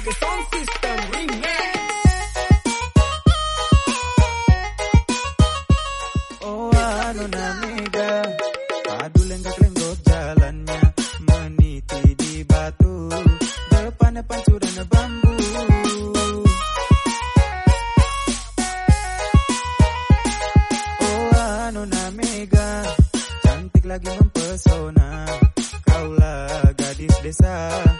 Make Sound System Remix. Oh Nona Mega, padu lenggak-lenggok jalannya, meniti di batu, depannya pancuran bambu. Oh Nona Mega, cantik lagi mempesona, kaulah gadis desa.